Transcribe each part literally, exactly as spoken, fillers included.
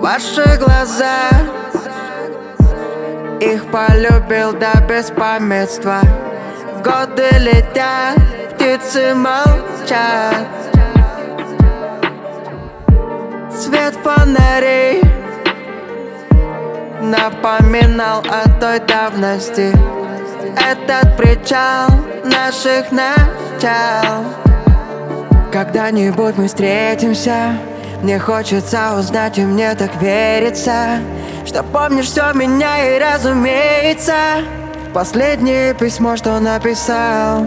Ваши глаза, их полюбил до беспамятства. Годы летят, птицы молчат. Свет фонарей напоминал о той давности. Этот причал наших начал. Когда-нибудь мы встретимся. Мне хочется узнать, и мне так верится, что помнишь все меня, и разумеется последнее письмо, что написал.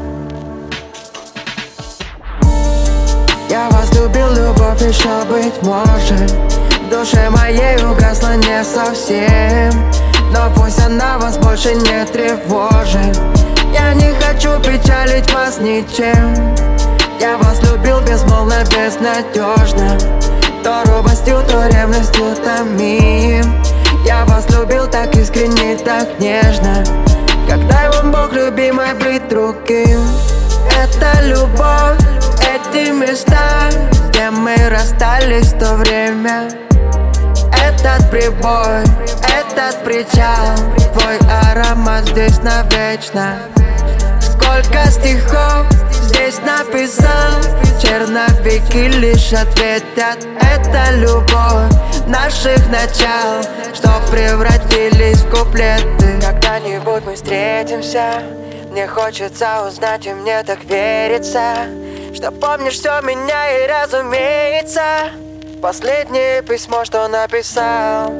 Я вас любил, любовь еще, быть может, в душе моей угасла не совсем. Но пусть она вас больше не тревожит. Я не хочу печалить вас ничем. Я вас любил безмолвно, безнадежно. То робостью, то ревностью томим. Я вас любил так искренне, так нежно. Как дай вам Бог, любимой, быть другим. Это любовь, эти места, где мы расстались в то время. Этот прибой, этот причал, твой аромат здесь навечно. Сколько стихов здесь написал, черновики лишь ответят. Это любовь наших начал, что превратились в куплеты. Когда-нибудь мы встретимся. Мне хочется узнать, и мне так верится, что помнишь все меня, и разумеется последнее письмо, что написал.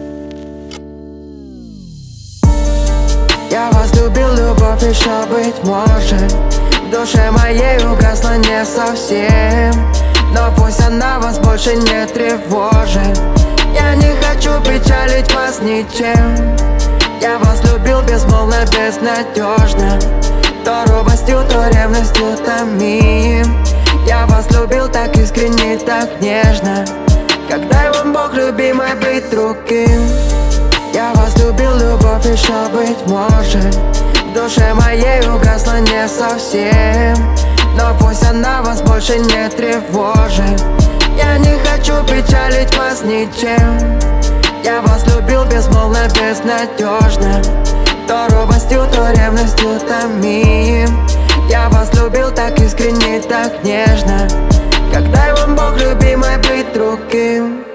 Я вас любил, любовь еще, быть может, в душе моей угасла не совсем. Но пусть она вас больше не тревожит. Я не хочу печалить вас ничем. Я вас любил безмолвно, безнадежно. То робостью, то ревностью томим. Я вас любил так искренне, так нежно. Как дай вам Бог, любимой, быть другим. Я вас любил, любовь еще, быть может, в душе моей угасла не совсем. Но пусть она вас больше не тревожит. Я не хочу печалить вас ничем. Я вас любил безмолвно, безнадежно. То робостью, то ревностью томим. Я вас любил так искренне, так нежно. Как дай вам Бог, любимой, быть другим.